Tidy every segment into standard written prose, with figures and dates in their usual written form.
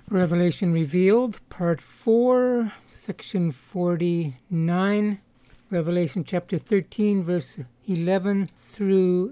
Revelation Revealed, Part 4, Section 49, Revelation chapter 13, verse 11 through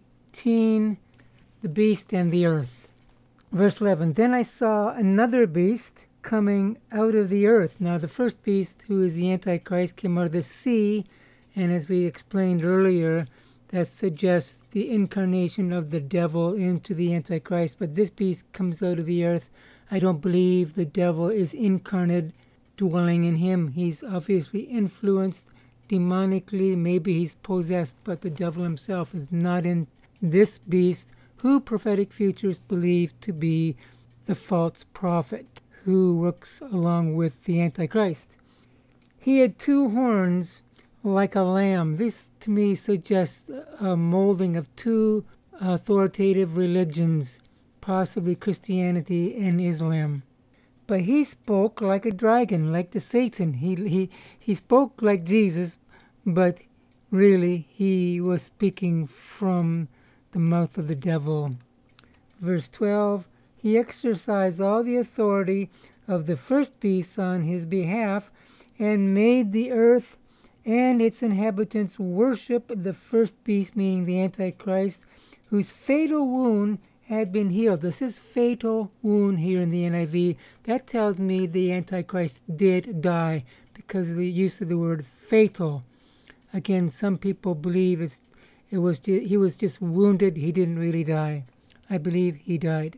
18, the beast and the earth. Verse 11, Then I saw another beast coming out of the earth. Now the first beast, who is the Antichrist, came out of the sea, and as we explained earlier, that suggests the incarnation of the devil into the Antichrist. But this beast comes out of the earth. I don't believe the devil is incarnate, dwelling in him. He's obviously influenced demonically. Maybe he's possessed, but the devil himself is not in this beast, who prophetic futures believe to be the false prophet, who works along with the Antichrist. He had two horns like a lamb. This, to me, suggests a molding of two authoritative religions, possibly Christianity and Islam. But he spoke like a dragon, like the Satan. He spoke like Jesus, but really he was speaking from the mouth of the devil. Verse 12, He exercised all the authority of the first beast on his behalf, and made the earth and its inhabitants worship the first beast, meaning the Antichrist, whose fatal wound had been healed. This is fatal wound here in the NIV. That tells me the Antichrist did die because of the use of the word fatal. Again, some people believe he was just wounded. He didn't really die. I believe he died.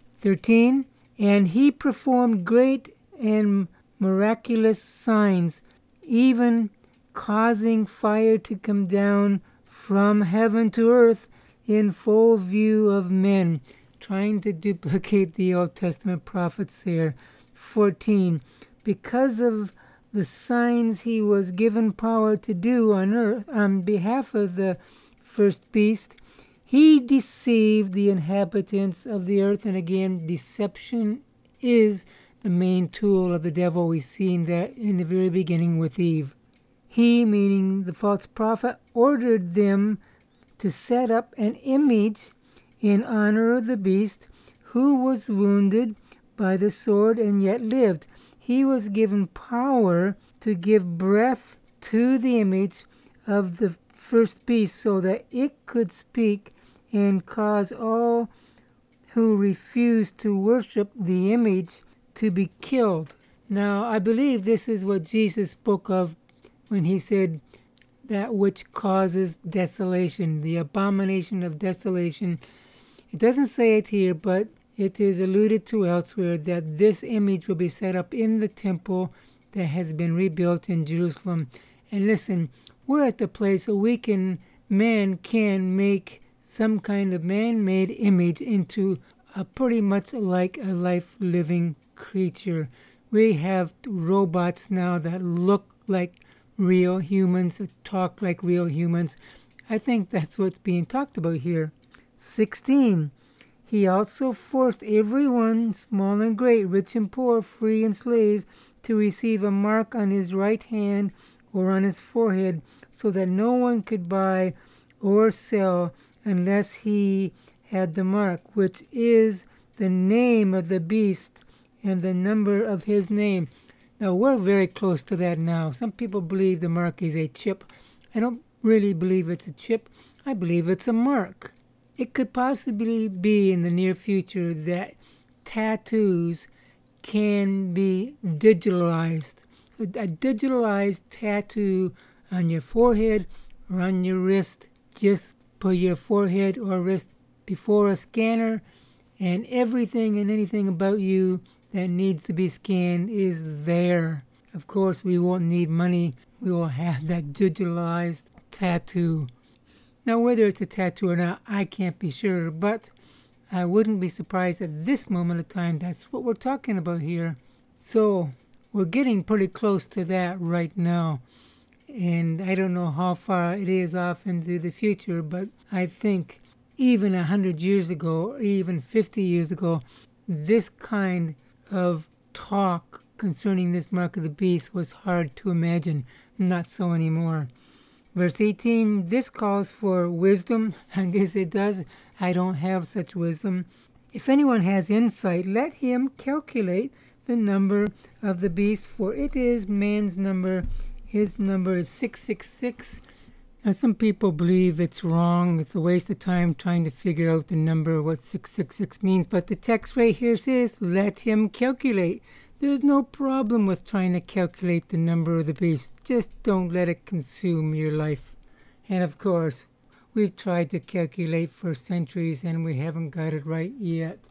13, And he performed great and miraculous signs, even causing fire to come down from heaven to earth in full view of men, trying to duplicate the Old Testament prophets here. 14, Because of the signs he was given power to do on earth on behalf of the first beast, he deceived the inhabitants of the earth. And again, deception is the main tool of the devil. We've seen that in the very beginning with Eve. He, meaning the false prophet, ordered them to set up an image in honor of the beast, who was wounded by the sword and yet lived. He was given power to give breath to the image of the first beast so that it could speak and cause all who refused to worship the image to be killed. Now, I believe this is what Jesus spoke of when he said that which causes desolation, the abomination of desolation. It doesn't say it here, but it is alluded to elsewhere that this image will be set up in the temple that has been rebuilt in Jerusalem. And listen, we're at the place where man can make some kind of man-made image into a pretty much like a life-living creature. We have robots now that look like real humans, that talk like real humans. I think that's what's being talked about here. 16. He also forced everyone, small and great, rich and poor, free and slave, to receive a mark on his right hand or on his forehead, so that no one could buy or sell unless he had the mark, which is the name of the beast and the number of his name. Now, we're very close to that now. Some people believe the mark is a chip. I don't really believe it's a chip. I believe it's a mark. It could possibly be in the near future that tattoos can be digitalized. A digitalized tattoo on your forehead or on your wrist. Just put your forehead or wrist before a scanner, and everything and anything about you that needs to be scanned is there. Of course, we won't need money. We will have that digitalized tattoo. Now, whether it's a tattoo or not, I can't be sure, but I wouldn't be surprised at this moment of time. That's what we're talking about here. So, we're getting pretty close to that right now. And I don't know how far it is off into the future, but I think even 100 years ago, or even 50 years ago, this kind of talk concerning this mark of the beast was hard to imagine. Not so anymore. Verse 18, this calls for wisdom. I guess it does. I don't have such wisdom. If anyone has insight, let him calculate the number of the beast, for it is man's number. His number is 666. Now, some people believe it's wrong. It's a waste of time trying to figure out the number, what 666 means. But the text right here says, let him calculate. There's no problem with trying to calculate the number of the beast. Just don't let it consume your life. And of course, we've tried to calculate for centuries and we haven't got it right yet.